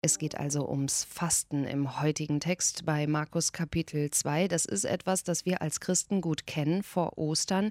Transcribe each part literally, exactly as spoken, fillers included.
Es geht also ums Fasten im heutigen Text bei Markus Kapitel zwei. Das ist etwas, das wir als Christen gut kennen vor Ostern.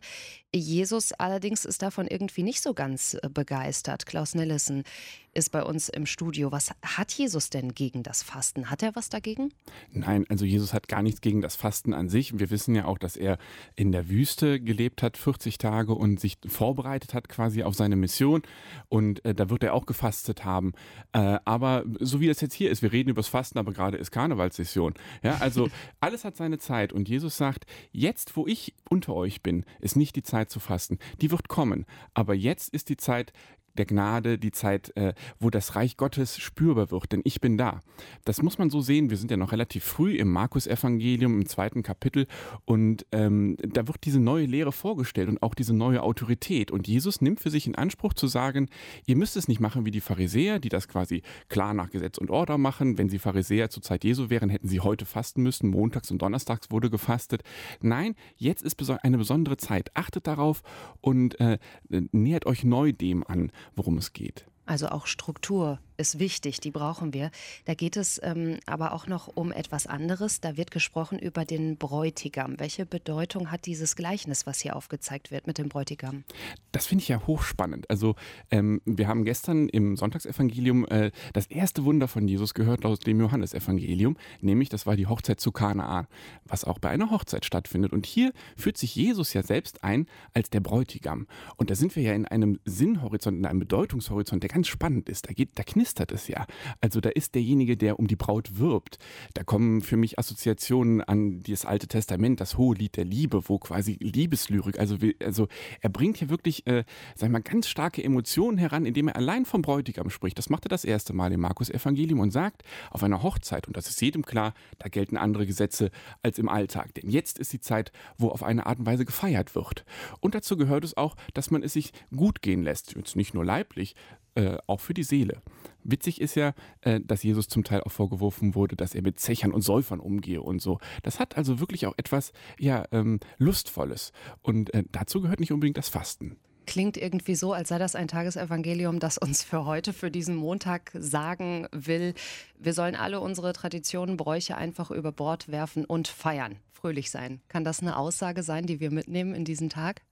Jesus allerdings ist davon irgendwie nicht so ganz äh, begeistert. Klaus Nelissen ist bei uns im Studio. Was hat Jesus denn gegen das Fasten? Hat er was dagegen? Nein, also Jesus hat gar nichts gegen das Fasten an sich. Wir wissen ja auch, dass er in der Wüste gelebt hat, vierzig Tage und sich vorbereitet hat quasi auf seine Mission. Und äh, da wird er auch gefastet haben. Äh, aber so wie das jetzt hier ist, wir reden über das Fasten, aber gerade ist Karnevalssession. Ja, also alles hat seine Zeit. Und Jesus sagt, jetzt, wo ich unter euch bin, ist nicht die Zeit zu fasten. Die wird kommen. Aber jetzt ist die Zeit der Gnade, die Zeit, äh, wo das Reich Gottes spürbar wird, denn ich bin da. Das muss man so sehen, wir sind ja noch relativ früh im Markus-Evangelium, im zweiten Kapitel und ähm, da wird diese neue Lehre vorgestellt und auch diese neue Autorität und Jesus nimmt für sich in Anspruch zu sagen, ihr müsst es nicht machen wie die Pharisäer, die das quasi klar nach Gesetz und Ordnung machen. Wenn sie Pharisäer zur Zeit Jesu wären, hätten sie heute fasten müssen, montags und donnerstags wurde gefastet. Nein, jetzt ist eine besondere Zeit, achtet darauf und äh, nähert euch neu dem an, worum es geht. Also auch Struktur ist wichtig, die brauchen wir. Da geht es ähm, aber auch noch um etwas anderes. Da wird gesprochen über den Bräutigam. Welche Bedeutung hat dieses Gleichnis, was hier aufgezeigt wird mit dem Bräutigam? Das finde ich ja hochspannend. Also ähm, wir haben gestern im Sonntagsevangelium äh, das erste Wunder von Jesus gehört aus dem Johannesevangelium, nämlich das war die Hochzeit zu Kanaan, was auch bei einer Hochzeit stattfindet. Und hier führt sich Jesus ja selbst ein als der Bräutigam. Und da sind wir ja in einem Sinnhorizont, in einem Bedeutungshorizont, der ganz spannend ist. Da geht, da knistert es ja. Also da ist derjenige, der um die Braut wirbt. Da kommen für mich Assoziationen an das Alte Testament, das hohe Lied der Liebe, wo quasi Liebeslyrik, also, wir- also er bringt hier wirklich, äh, sag ich mal, ganz starke Emotionen heran, indem er allein vom Bräutigam spricht. Das macht er das erste Mal im Markus-Evangelium und sagt, auf einer Hochzeit, und das ist jedem klar, da gelten andere Gesetze als im Alltag. Denn jetzt ist die Zeit, wo auf eine Art und Weise gefeiert wird. Und dazu gehört es auch, dass man es sich gut gehen lässt. Jetzt nicht nur leiblich, äh, auch für die Seele. Witzig ist ja, äh, dass Jesus zum Teil auch vorgeworfen wurde, dass er mit Zechern und Säufern umgehe und so. Das hat also wirklich auch etwas, ja, ähm, Lustvolles. Und äh, dazu gehört nicht unbedingt das Fasten. Klingt irgendwie so, als sei das ein Tagesevangelium, das uns für heute, für diesen Montag sagen will, wir sollen alle unsere Traditionen, Bräuche einfach über Bord werfen und feiern, fröhlich sein. Kann das eine Aussage sein, die wir mitnehmen in diesen Tag?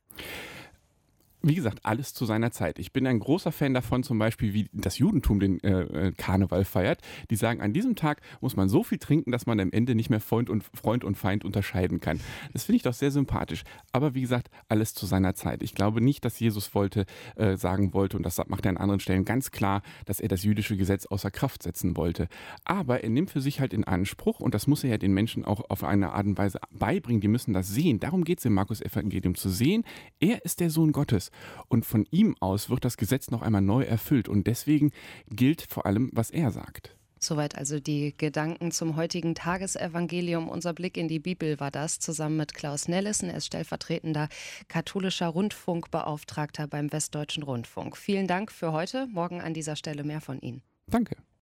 Wie gesagt, alles zu seiner Zeit. Ich bin ein großer Fan davon, zum Beispiel, wie das Judentum den äh, äh, Karneval feiert. Die sagen, an diesem Tag muss man so viel trinken, dass man am Ende nicht mehr Freund und, Freund und Feind unterscheiden kann. Das finde ich doch sehr sympathisch. Aber wie gesagt, alles zu seiner Zeit. Ich glaube nicht, dass Jesus wollte, äh, sagen wollte, und das macht er an anderen Stellen ganz klar, dass er das jüdische Gesetz außer Kraft setzen wollte. Aber er nimmt für sich halt in Anspruch, und das muss er ja den Menschen auch auf eine Art und Weise beibringen, die müssen das sehen. Darum geht es im Markus-Evangelium, zu sehen, er ist der Sohn Gottes. Und von ihm aus wird das Gesetz noch einmal neu erfüllt. Und deswegen gilt vor allem, was er sagt. Soweit also die Gedanken zum heutigen Tagesevangelium. Unser Blick in die Bibel war das, zusammen mit Klaus Nelissen. Er ist stellvertretender katholischer Rundfunkbeauftragter beim Westdeutschen Rundfunk. Vielen Dank für heute. Morgen an dieser Stelle mehr von Ihnen. Danke.